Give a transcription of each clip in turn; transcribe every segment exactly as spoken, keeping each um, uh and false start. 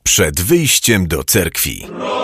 przed wyjściem do cerkwi.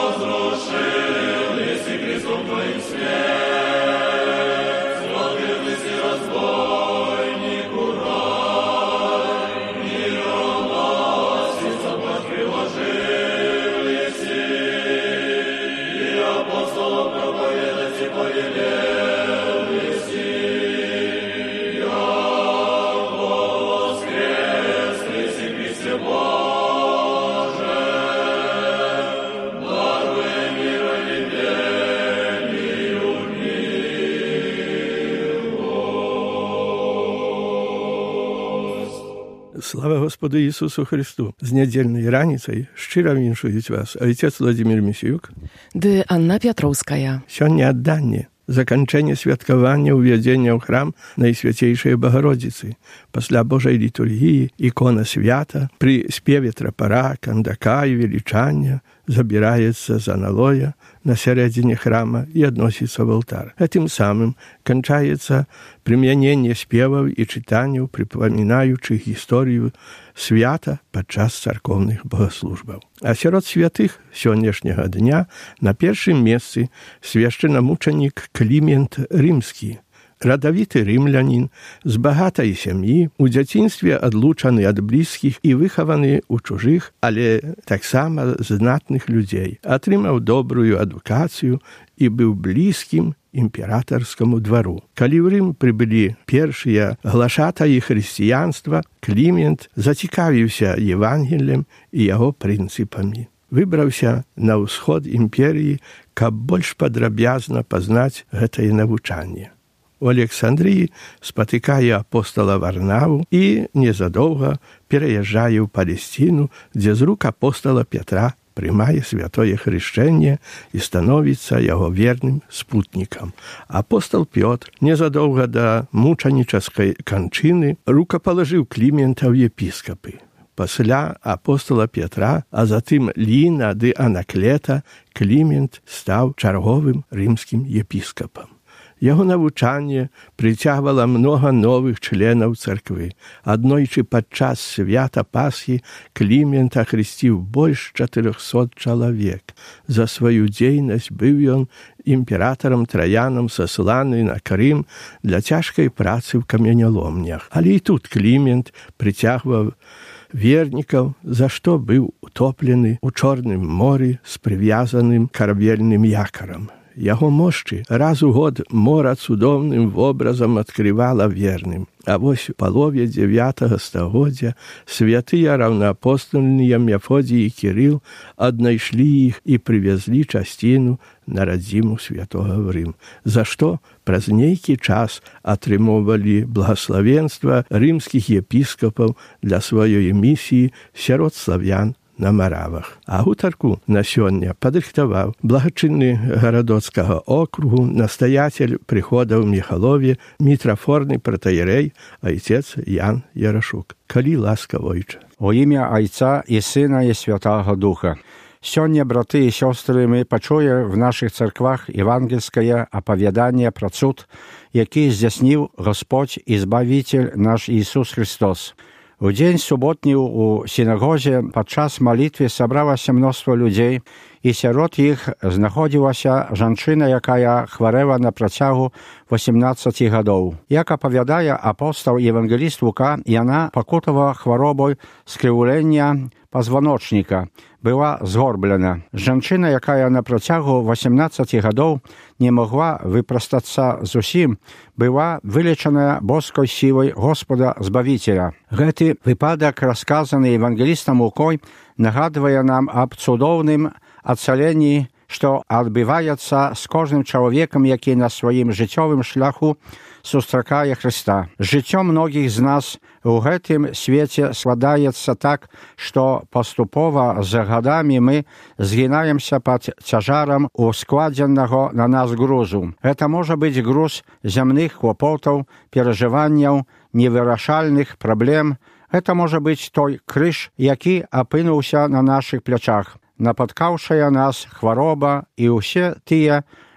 Слава Господу Ісусу Христу! З недельной раніцай шчыра віншуюць вас отец Владимир Місіюк ды Анна Пятроўская. Сёння адданне, заканчэнне святкавання ўвядзення ў храм Найсвяцейшай Багародзіцы. Пасля Божай літургіі ікона свята пры спеве трапара, кандака і велічання забіраецца з аналоя на сярэдзіне храма і адносіцца в алтар. Гэтым самым канчаецца прымяненне спеваў і чытанняў, прыпамінаючы гісторыю свята падчас царкоўных богаслужбаў. А сярод святых сённяшняга дня на першым месцы свяшчэнамучанік Клімент Рымскі, радавіты рымлянін з багатай сям'і, у дзяцінстве адлучаны ад блізкіх і выхаваны ў чужых, але таксама знатных людзей, атрымаў добрую адукацыю і быў блізкім імператарскаму двару. Калі ў Рым прыбылі першыя глашатаі хрысціянства, Клімент зацікавіўся Евангеллем і яго прынцыпамі. Выбраўся на ўсход імперыі, каб больш падрабязна пазнаць гэтае навучанне. У Александрыі спатыкае апостала Варнаву і незадоўга пераязджае ў Палесціну, дзе з рук апостала Пятра прымае святое хрышчэнне і становіцца яго верным спутнікам. Апостал Пётр незадоўга да мучанічаскай канчыны рукапалажыў Клімента ў епіскапы. Пасля апостала Пятра, а затым Ліна ды Анаклета, Клімент стаў чарговым рымскім епіскапам. Яго навучанне прыцягвала многа новых членаў царквы. Аднойчы падчас свята Пасхі Клімент ахрысціў больш чатырохсот чалавек. За сваю дзейнасць быў ён імператарам Траянам сасланы на Крым для цяжкай працы ў каменяломнях. Але і тут Клімент прыцягваў вернікаў, за што быў утоплены ў Чорным моры з прывязаным карабельным якарам. Яго мошчы раз у год мора цудоўным вобразам адкрывала верным. А вось у палове дзевятага стагоддзя святыя раўнаапостольныя Мефодій і Кірыл аднайшлі іх і прывезлі часціну на радзіму святога в Рым, за што праз нейкі час атрымоўвалі благаславенства рымскіх епіскапаў для сваёй місіі сярод славян на Маравах. А гутарку на сёння падрыхтаваў благачынны гарадоцкага округу, настаятель прыхода ў Міхалове, мітрафорны пратаірэй, айцец Ян Ярашук. Калі ласка, ойча. О імя Айца і Сына і Святага Духа. Сёння, браты і сёстры, мы пачуе в нашых царквах евангельскае апавяданне пра цуд, які здзясніў Господь і Збавитель наш Ісус Христос. У дзень суботні у сінагозе падчас малітвы сабралася мноства людзей, і сярод іх знаходзілася жанчына, якая хварэла на працягу васемнаццаці гадоў. Як апавядае апостал евангеліст Лука, яна пакутавала хваробой скрыўлення пазваночніка, была згорблена. Жанчына, якая на працягу васемнаццаці гадоў не могла выпрастацца зусім, была вылечаная боскай сілай Господа Збавіцеля. Гэты выпадак, расказаны евангелістам Лукой, нагадвае нам аб цудоўным ацаленні, што адбываецца з кожным чалавекам, які на сваім жыццёвым шляху сустракае Хрыста. Жыццё многіх з нас у гэтым свеце складаецца так, што паступова за гадамі мы згінаемся пад цяжарам ускладзенага на нас грузу. Гэта можа быць груз зямных клопотаў, перажыванняў, невырашальных праблем. Гэта можа быць той крыж, які апынуўся на нашых плячах. Напаткаўшая нас хвароба і ўсе тыя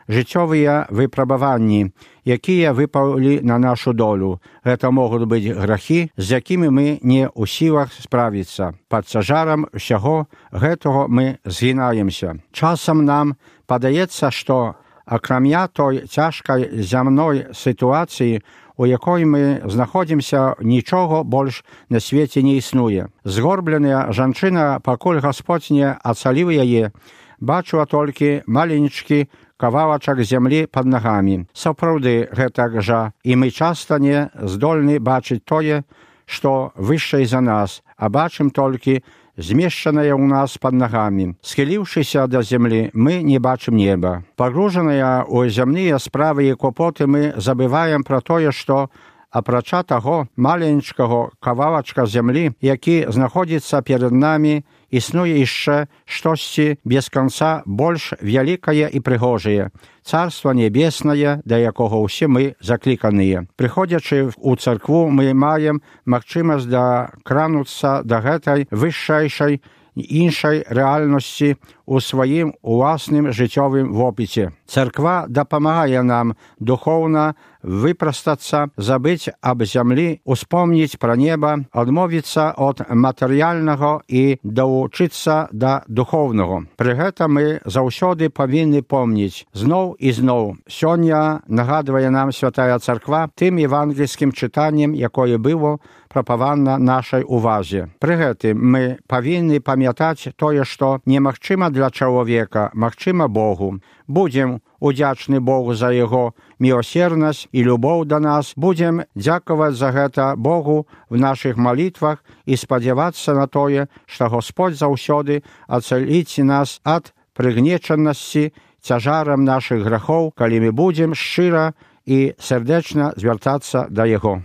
życiowe wypróbowania, jakie wypali na naszą dolę. To mogą być grzechy, z jakimi my nie w siłach sprawić się. Pod ciężarem всього tego my zginajem się. Czasem nam podaje się, że окромя той ciężkiej земної sytuacji, у якій ми знаходимося, нічого більш на світі не існує. Згорблена жінка, покуль Господь не оцалив її, бачила тільки маленький кавалочок землі під ногами. Справді, так же, і ми часто не здольні бачити те, що вище за нас, а бачимо тільки зміщене у нас під ногами. Схилившися до землі, ми не бачимо неба. Погружені у земні справи і клопоти, ми забуваємо про те, що опроча того маленького кавалочка землі, який знаходиться перед нами, існує ще щось без кінця більш велике і пригожее. Царство Небесне, до якого всі ми закликані. Приходячи у церкву, ми маємо можливість докранутися до цієї вищої іншої реальності у своїм власним життєвим опиті. Церква допомагає нам духовно випростатися, забити об землі, успомнити про небо, відмовитися від матеріального і доучитися до духовного. При цьому ми завжди повинні пам'ятати знов і знов. Сьогодні нагадує нам Святая Церква тим євангельським читанням, яке було проповано нашій увазі. При цьому ми повинні пам'ятати те, що неможливо для чоловіка, можливо Богу. Будем удячны Богу за Его милосердность и любовь до нас. Будем дяковать за это Богу в наших молитвах и сподеваться на то, что Господь завсёды оцелит нас от пригнеченности тяжаром наших грехов, коли мы будем щиро и сердечно звертаться до Его.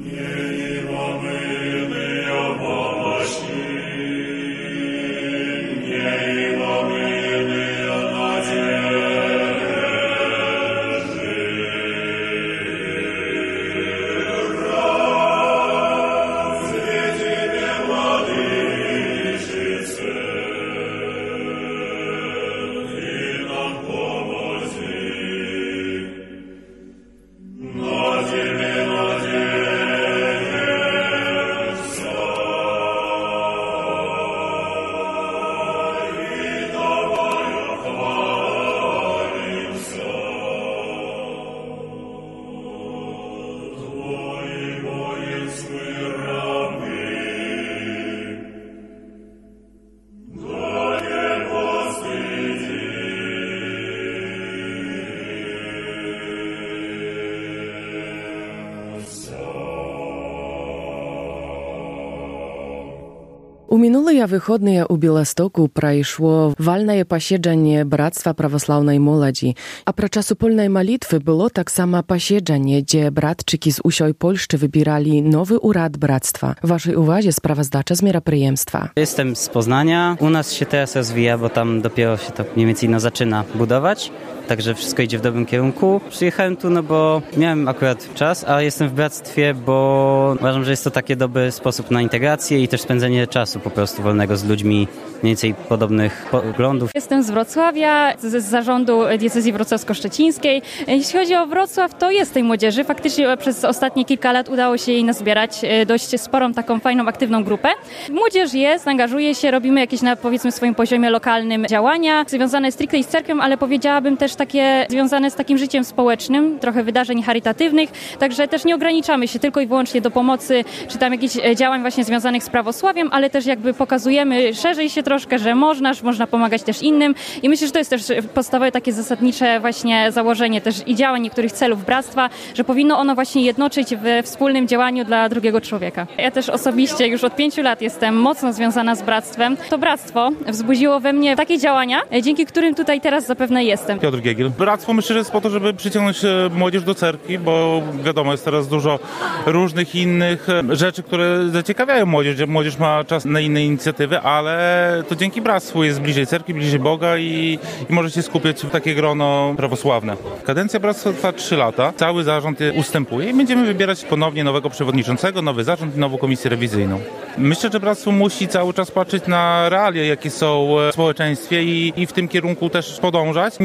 У мінулыя выходныя ў Беластоку прайшло вальнае паседжанне брацтва праваслаўнай моладзі. Апрача супольнай малітвы было таксама паседжанне, дзе братчыкі з усёй Польшчы wybierali nowy urad bractwa. W waszej uwadze sprawozdacza z merapryjemstwa. Jestem z Poznania. U nas się teraz rozwija, bo tam dopiero się to mniej więcej no, zaczyna budować. Także wszystko idzie w dobrym kierunku. Przyjechałem tu, no bo miałem akurat czas, a jestem w bractwie, bo uważam, że jest to taki dobry sposób na integrację i też spędzenie czasu po prostu wolnego z ludźmi mniej więcej podobnych poglądów. Jestem z Wrocławia, z, z zarządu diecezji wrocławsko-szczecińskiej. Jeśli chodzi o Wrocław, to jest tej młodzieży. Faktycznie przez ostatnie kilka lat udało się jej nazbierać dość sporą, taką fajną, aktywną grupę. Młodzież jest, angażuje się, robimy jakieś na powiedzmy swoim poziomie lokalnym działania, związane stricte z cerkwią, ale powiedziałabym też takie związane z takim życiem społecznym, trochę wydarzeń charytatywnych, także też nie ograniczamy się tylko i wyłącznie do pomocy, czy tam jakichś działań właśnie związanych z prawosławiem, ale też jakby pokazujemy szerzej się troszkę, że można, że można pomagać też innym i myślę, że to jest też podstawowe takie zasadnicze właśnie założenie też i działań niektórych celów bractwa, że powinno ono właśnie jednoczyć we wspólnym działaniu dla drugiego człowieka. Ja też osobiście już od pięciu lat jestem mocno związana z bractwem. To bractwo wzbudziło we mnie takie działania, dzięki którym tutaj teraz zapewne jestem. Piotr Giegel. Bractwo myślę, że jest po to, żeby przyciągnąć młodzież do cerkwi, bo wiadomo, jest teraz dużo różnych innych rzeczy, które zaciekawiają młodzież. Młodzież ma czas na inne inicjatywy, ale to dzięki bractwu jest bliżej cerkwi, bliżej Boga i, i może się skupiać w takie grono prawosławne. Kadencja bractwa trwa trzy lata. Cały zarząd ustępuje i będziemy wybierać ponownie nowego przewodniczącego, nowy zarząd i nową komisję rewizyjną. Myślę, że bractwo musi cały czas patrzeć na realia, jakie są w społeczeństwie i, i w tym kierunku też podążać. Nie zapominać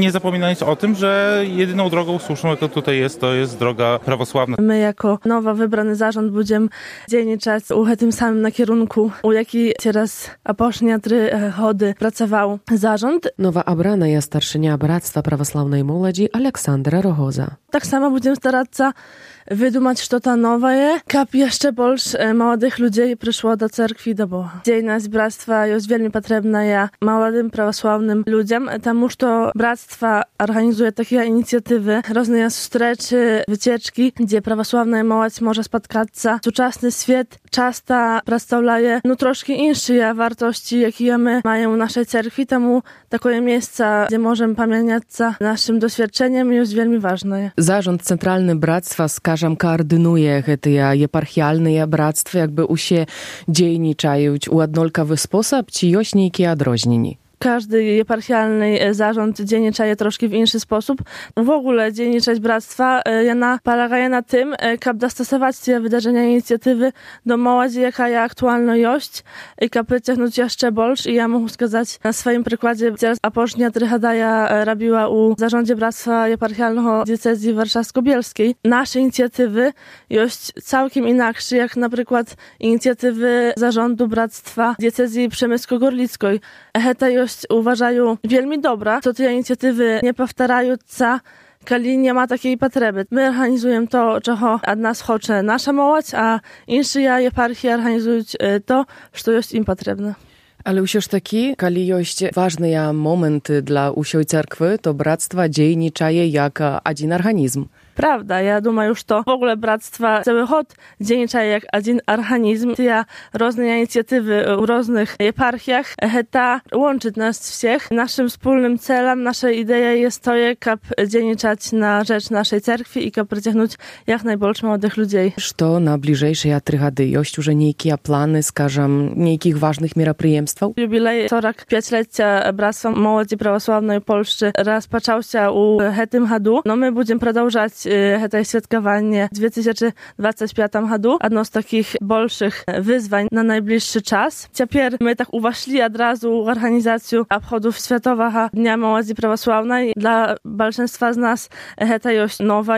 zapominając o tym, że jedyną drogą słuszną, jaka tutaj jest, to jest droga prawosławna. My jako nowo wybrany zarząd będziemy dzienniczać u tym samym na kierunku, u jaki teraz aposznia trzy chody pracował zarząd. Nowa obrana jest starszynia Bractwa Prawosławnej Młodzi Aleksandra Rogoza. Tak samo będziemy starać się wydumać, co to nowe jest, kap jeszcze больше młodych ludzi przyszło do cerkwi do Boga. Dziejność bractwa jest wielmi potrzebna ja młodym prawosławnym ludziom, тому что bractwa organizuje takie inicjatywy, różne wstreczy, wycieczki, gdzie prawosławna młodzież może spotkać się. Współczesny świat często przedstawia no troszkę inne wartości, jakie my mamy w naszej cerkwi, temu takie miejsce, gdzie możemy pamiętać naszym doświadczeniem jest wielmi ważne. Zarząd Centralny Bractwa скажем, координує гэтыя епархіяльныя брацтвы, як бы усе дзейнічаюць у аднолькавы спосаб, ці ёсць нейкія адрозненні? Każdy eparchialny zarząd dzienniczaje troszkę w inny sposób. W ogóle dzienniczać bractwa jana polega na tym, aby dostosować te wydarzenia i inicjatywy do młodzi, jaka jest aktualna jest i aby przyciągnąć jeszcze больше. I ja mogę сказać na swoim przykładzie, teraz aposznia trychada ja robiła u zarządzie bractwa eparchialnego diecezji warszawsko-bielskiej. Nasze inicjatywy jest całkiem inaczej, jak na przykład inicjatywy zarządu bractwa diecezji przemysko-gorlickiej. Heta jest uważają wielmi dobra, to te inicjatywy nie powtarzają się, kiedy nie ma takiej potrzeby. My organizujemy to, czego od nas chce nasza młodzież, a inne eparchie organizują to, co jest im potrzebne. Ale ўсё ж такі, калі ёсць важныя моманты для ўсёй церквы, то брацтва дзейнічае як адзін арганізм. Prawda, ja думаю, что w ogóle bractwa cały chod dzienniczaje jak jeden organizm. Te różne inicjatywy w różnych eparchiach, to łączy nas wszystkich. Naszym wspólnym celem, nasza idea jest to, jak dzienniczać na rzecz naszej cerkwi i jak przyciągnąć jak najbolsze młodych ludzi. Что на ближайшие три годы есть уже некие планы, скажем, неких важных мероприемств? Jubilej czterdzieści pięciolecia Bractwa Młodzi Prawosławnej Polszczy rozpoczął się u tym hadu. No my będziemy продолжать to świadkowanie w dwa tysiące dwudziestym piątym roku. Jedno z takich bolszych wyzwań na najbliższy czas. Teraz my tak uwaszli od razu w organizację obchodów Światowego Dnia Młodzi Prawosławnej. Dla большинства z nas to jest nowe.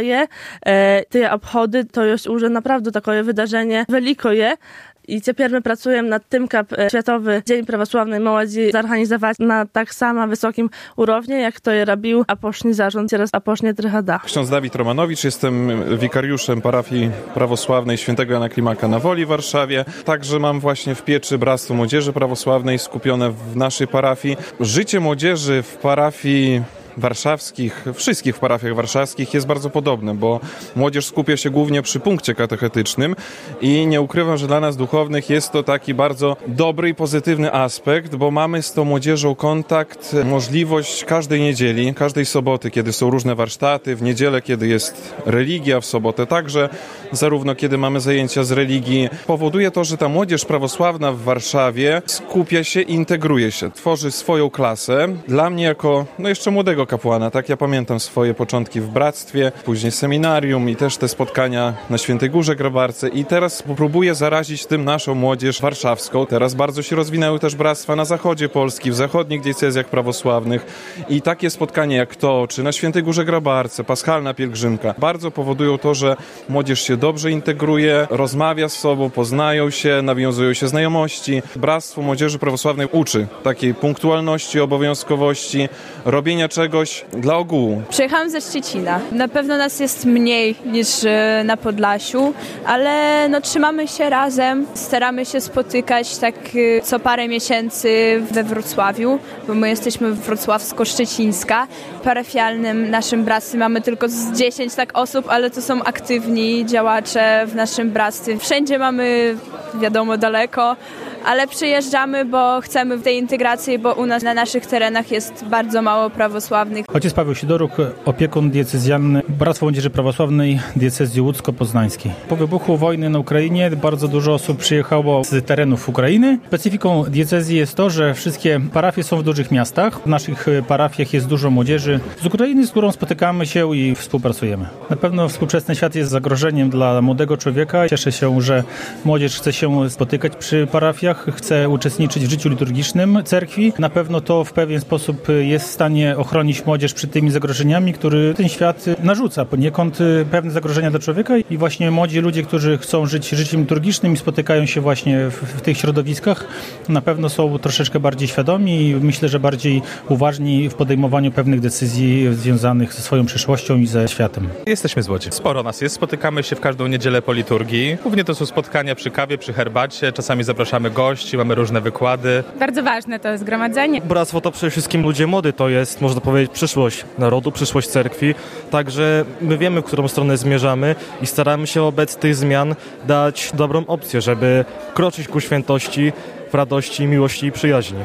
Te obchody to jest już naprawdę takie wydarzenie wielkie. I teraz my pracujemy nad tym, aby Światowy Dzień Prawosławnej Młodzi zorganizować na tak samo wysokim urownie, jak to je robił aposzny zarząd, teraz aposznie trychada. Ksiądz Dawid Romanowicz, jestem wikariuszem parafii prawosławnej Świętego Jana Klimaka na Woli w Warszawie. Także mam właśnie w pieczy Bractwo Młodzieży Prawosławnej skupione w naszej parafii. Życie młodzieży w parafii warszawskich, wszystkich w parafiach warszawskich jest bardzo podobne, bo młodzież skupia się głównie przy punkcie katechetycznym i nie ukrywam, że dla nas duchownych jest to taki bardzo dobry i pozytywny aspekt, bo mamy z tą młodzieżą kontakt, możliwość każdej niedzieli, każdej soboty, kiedy są różne warsztaty, w niedzielę, kiedy jest religia, w sobotę także, zarówno kiedy mamy zajęcia z religii. Powoduje to, że ta młodzież prawosławna w Warszawie skupia się, integruje się, tworzy swoją klasę. Dla mnie jako, no jeszcze młodego kapłana, tak? Ja pamiętam swoje początki w bractwie, później seminarium i też te spotkania na Świętej Górze Grabarce i teraz próbuję zarazić tym naszą młodzież warszawską. Teraz bardzo się rozwinęły też bractwa na zachodzie Polski, w zachodnich diecezjach prawosławnych i takie spotkania jak to, czy na Świętej Górze Grabarce, paschalna pielgrzymka, bardzo powodują to, że młodzież się dobrze integruje, rozmawia z sobą, poznają się, nawiązują się znajomości. Bractwo Młodzieży Prawosławnej uczy takiej punktualności, obowiązkowości, robienia czegoś dla ogółu. Przyjechałam ze Szczecina. Na pewno nas jest mniej niż na Podlasiu, ale no, trzymamy się razem, staramy się spotykać tak co parę miesięcy we Wrocławiu, bo my jesteśmy wrocławsko-szczecińska. W parafialnym naszym bractwie mamy tylko z dziesięć tak osób, ale to są aktywni działacze w naszym bractwie. Wszędzie mamy, wiadomo, daleko, ale przyjeżdżamy, bo chcemy w tej integracji, bo u nas na naszych terenach jest bardzo mało prawosławnych. Ojciec Paweł Sidoruk, opiekun diecezjalny Bractwa Młodzieży Prawosławnej diecezji łódzko-poznańskiej. Po wybuchu wojny na Ukrainie bardzo dużo osób przyjechało z terenów Ukrainy. Specyfiką diecezji jest to, że wszystkie parafie są w dużych miastach. W naszych parafiach jest dużo młodzieży z Ukrainy, z którą spotykamy się i współpracujemy. Na pewno współczesny świat jest zagrożeniem dla młodego człowieka. Cieszę się, że młodzież chce się spotykać przy parafiach, chce uczestniczyć w życiu liturgicznym cerkwi. Na pewno to w pewien sposób jest w stanie ochronić młodzież przed tymi zagrożeniami, które ten świat narzuca poniekąd pewne zagrożenia dla człowieka i właśnie młodzi ludzie, którzy chcą żyć życiem liturgicznym i spotykają się właśnie w, w tych środowiskach, na pewno są troszeczkę bardziej świadomi i myślę, że bardziej uważni w podejmowaniu pewnych decyzji związanych ze swoją przyszłością i ze światem. Jesteśmy z Łodzi. Sporo nas jest. Spotykamy się w każdą niedzielę po liturgii. Głównie to są spotkania przy kawie, przy herbacie. Czasami zapraszamy gości, mamy różne wykłady. Bardzo ważne to zgromadzenie. Bractwo to przede wszystkim ludzie młody. To jest, można powiedzieć, przyszłość narodu, przyszłość cerkwi. Także my wiemy, w którą stronę zmierzamy i staramy się wobec tych zmian dać dobrą opcję, żeby kroczyć ku świętości w radości, miłości i przyjaźni.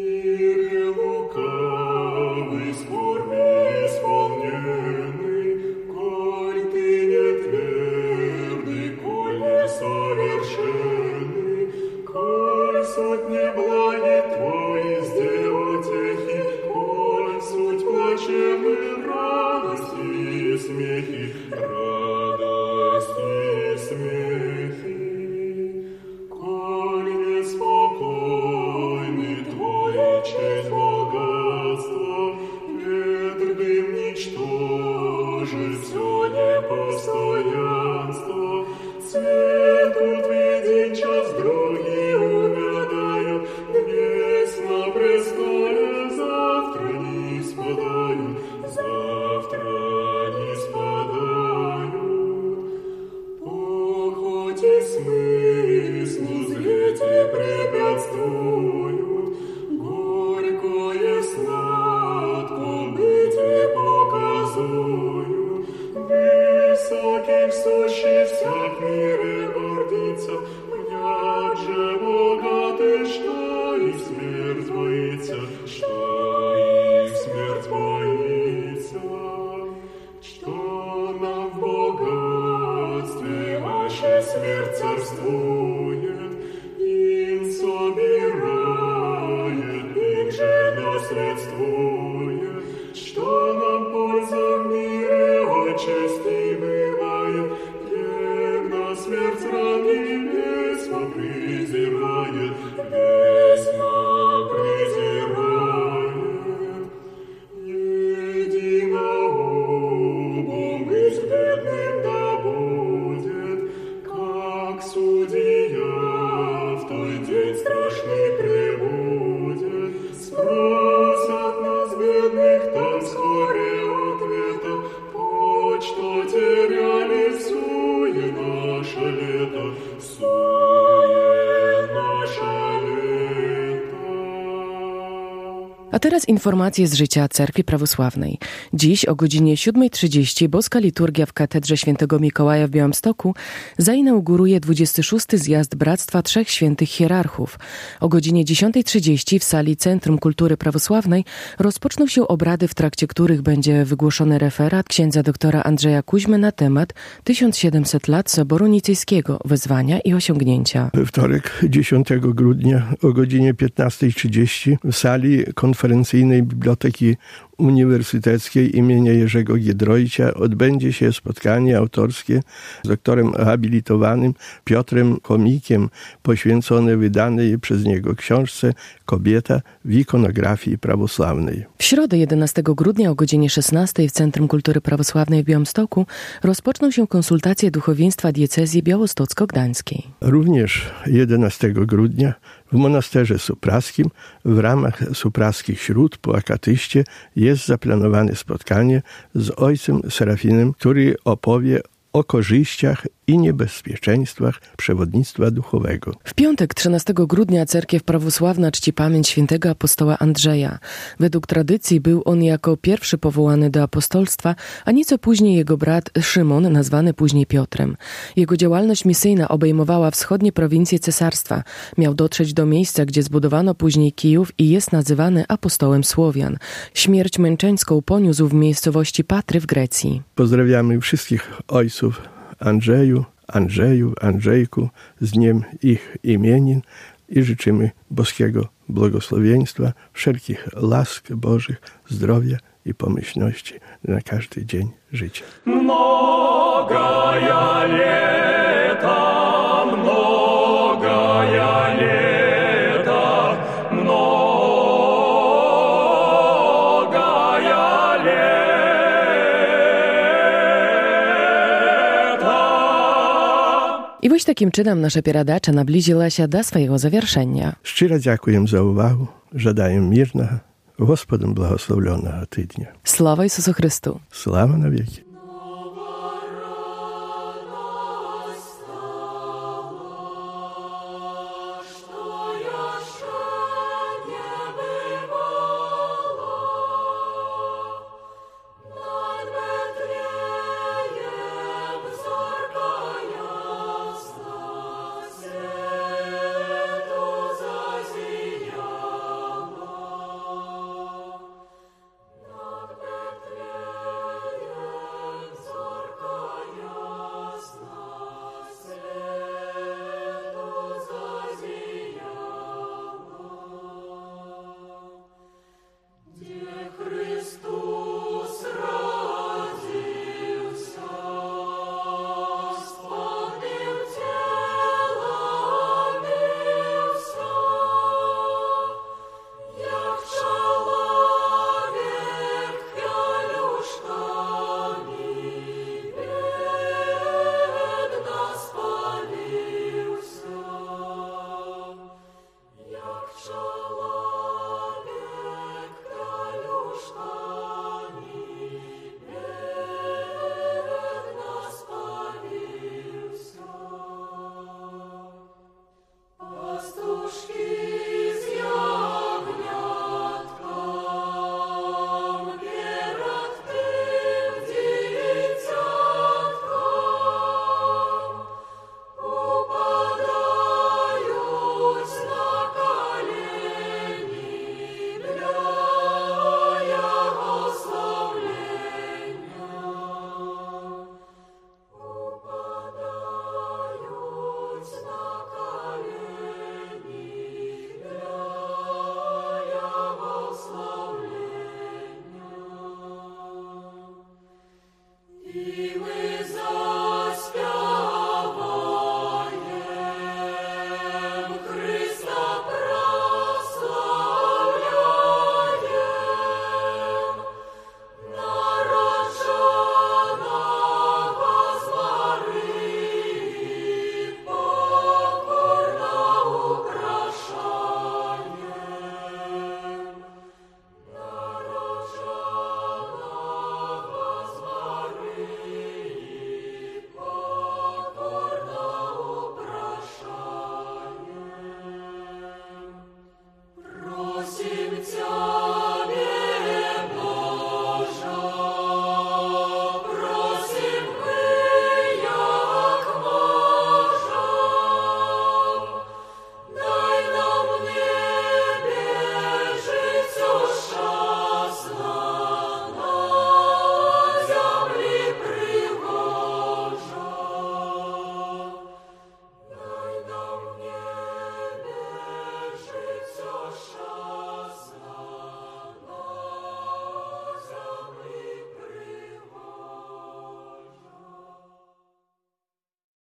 A teraz informacje z życia Cerkwi Prawosławnej. Dziś o godzinie siódma trzydzieści boska liturgia w katedrze świętego Mikołaja w Białymstoku zainauguruje dwudziesty szósty zjazd Bractwa Trzech Świętych Hierarchów. O godzinie dziesiąta trzydzieści w sali Centrum Kultury Prawosławnej rozpoczną się obrady, w trakcie których będzie wygłoszony referat księdza doktora Andrzeja Kuźmy na temat tysiąc siedemset lat Soboru Nicejskiego, wezwania i osiągnięcia. We wtorek dziesiątego grudnia o godzinie piętnasta trzydzieści w sali konferencyjnej Biblioteki Uniwersyteckiej imienia Jerzego Giedroycia odbędzie się spotkanie autorskie z doktorem habilitowanym Piotrem Chomikiem poświęcone wydanej przez niego książce Kobieta w ikonografii prawosławnej. W środę jedenastego grudnia o godzinie szesnastej w Centrum Kultury Prawosławnej w Białymstoku rozpoczną się konsultacje duchowieństwa diecezji białostocko-gdańskiej. Również jedenastego grudnia w monasterze supraskim w ramach supraskich śród po akatyście jest zaplanowane spotkanie z ojcem Serafinem, który opowie o korzyściach i niebezpieczeństwach przewodnictwa duchowego. W piątek trzynastego grudnia cerkiew prawosławna czci pamięć świętego apostoła Andrzeja. Według tradycji był on jako pierwszy powołany do apostolstwa, a nieco później jego brat Szymon, nazwany później Piotrem. Jego działalność misyjna obejmowała wschodnie prowincje cesarstwa. Miał dotrzeć do miejsca, gdzie zbudowano później Kijów i jest nazywany apostołem Słowian. Śmierć męczeńską poniósł w miejscowości Patry w Grecji. Pozdrawiamy wszystkich ojców Andrzeju, Andrzeju, Andrzejku z dniem ich imienin i życzymy boskiego błogosławieństwa, wszelkich łask Bożych, zdrowia i pomyślności na każdy dzień życia. Mnoga lata, mnoga I właśnie takim czynem nasza pieradacza nabliżyła się do swojego zawieszenia. Szczerze dziękuję za uwagę, żadaję mirnego, Господом благословленного тydnia. Слава Ісусу Христу! Слава навеки! Yeah.